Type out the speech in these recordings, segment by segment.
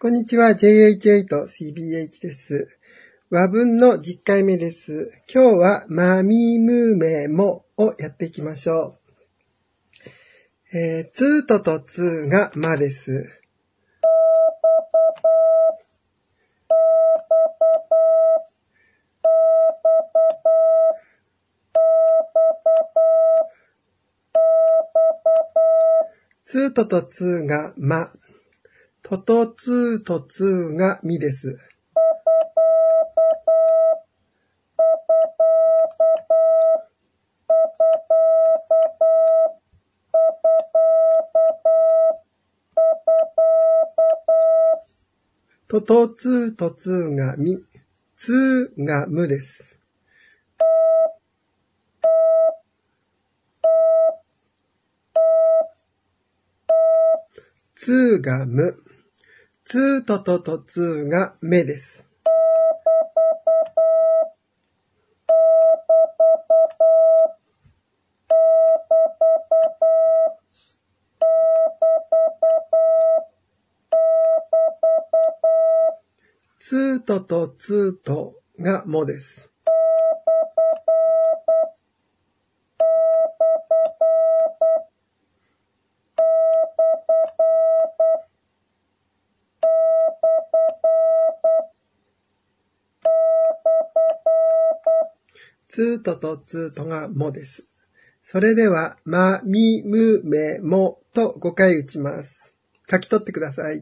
こんにちは、JH8CBH です。和文の10回目です。今日はまみむめもをやっていきましょう。つとつがまです。つとつがま。とつとつがみです。とつとつがみ。つがむです。つがむ。つとつがめです。つとつとがもです。つとつとがもです。それでは、ま、み、む、め、もと5回打ちます。書き取ってください。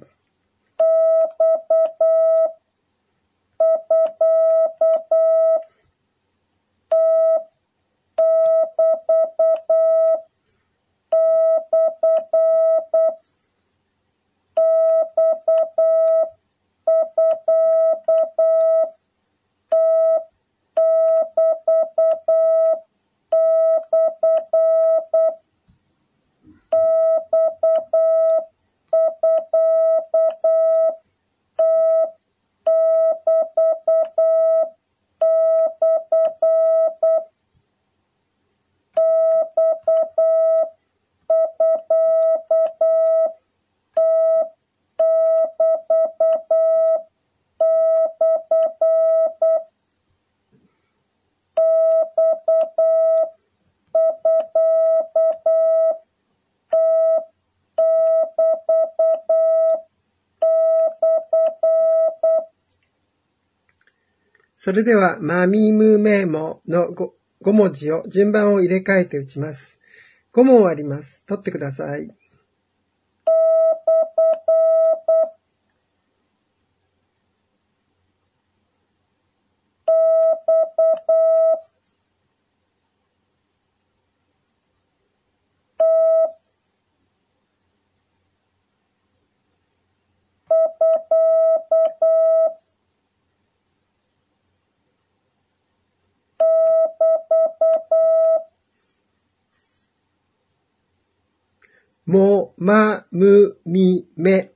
それでは、まみむめもの 5文字を順番を入れ替えて打ちます。5問あります。取ってください。も、ま、む、み、め。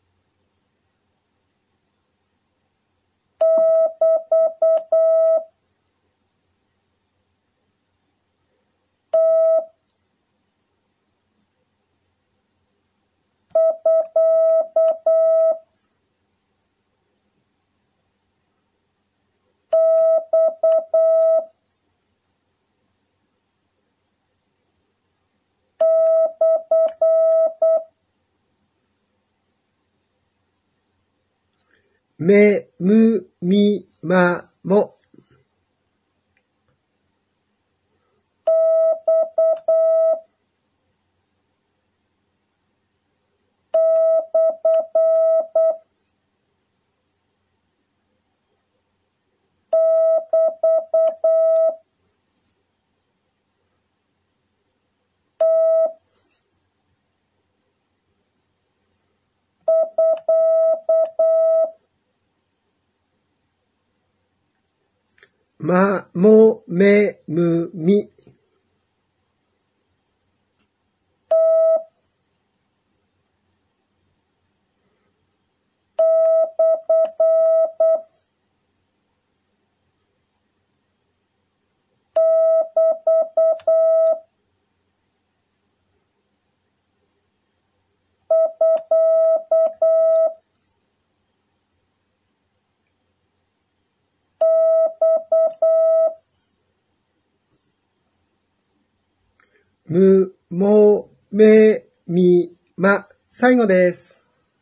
め、む、み、ま、も。ま、も、め、む、み。 む、も、め、み、ま。最後です。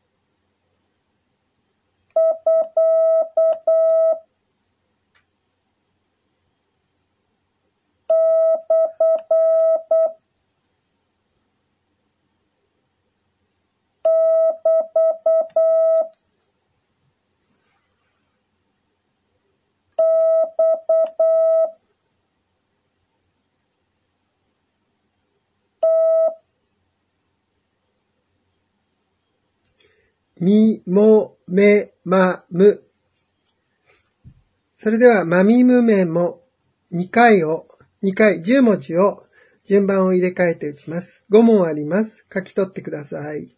み、も、め、ま、む。それでは、まみむめも2回10文字を順番を入れ替えて打ちます。5問あります。書き取ってください。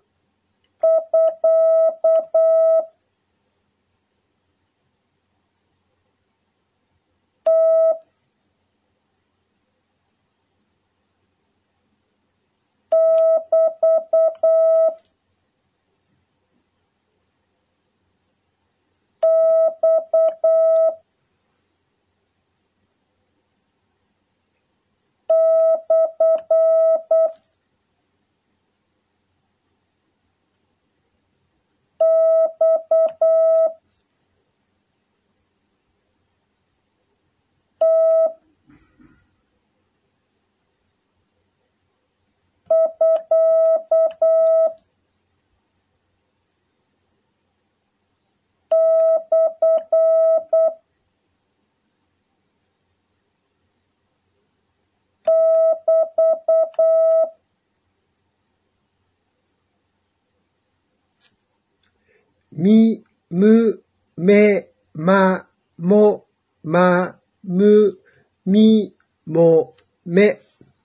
み、む、め、ま、も、ま、む、み、も、め。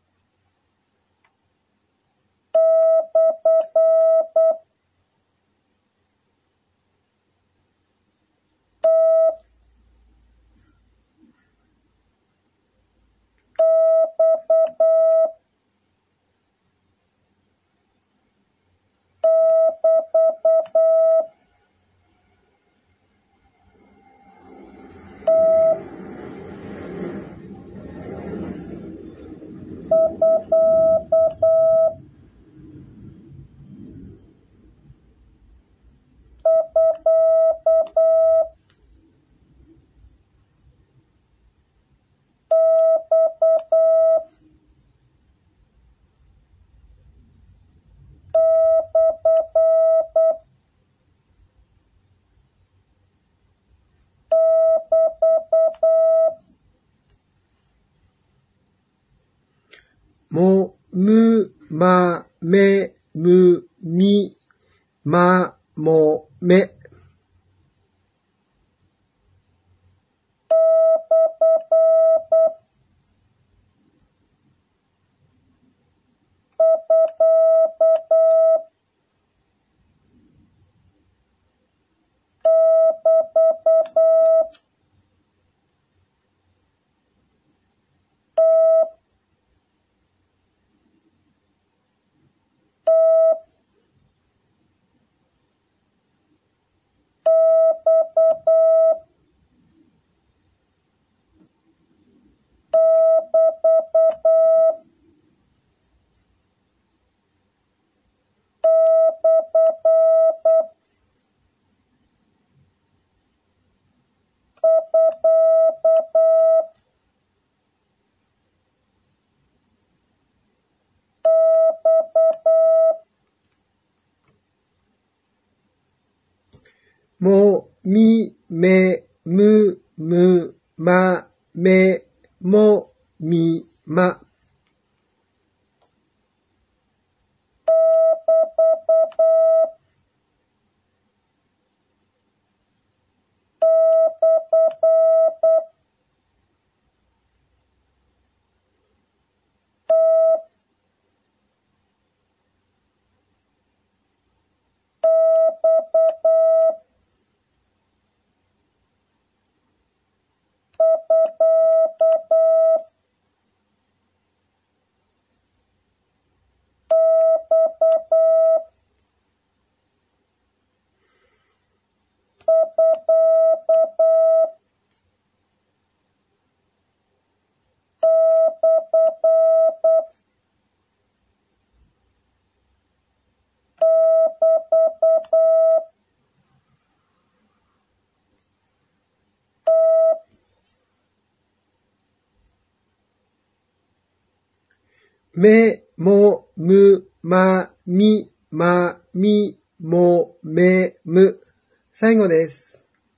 も、む、ま、め、む、み、ま、も、め。も、み、め、む、む、ま、め、も、み、ま。 め、も、む、ま、み、ま、み、も、め、む。最後です。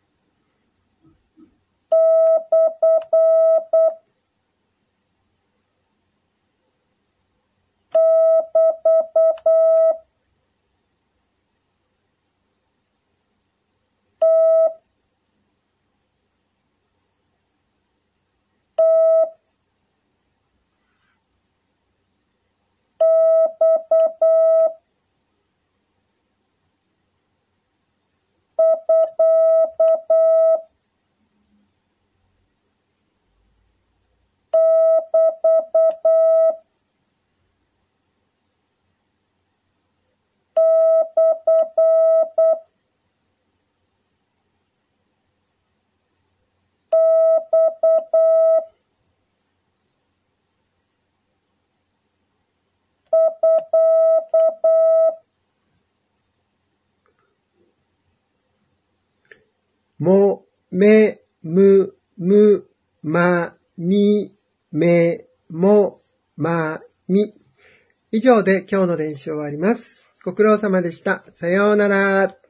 も、め、む、む、ま、み、め、も、ま、み。以上で今日の練習終わります。ご苦労様でした。さようなら。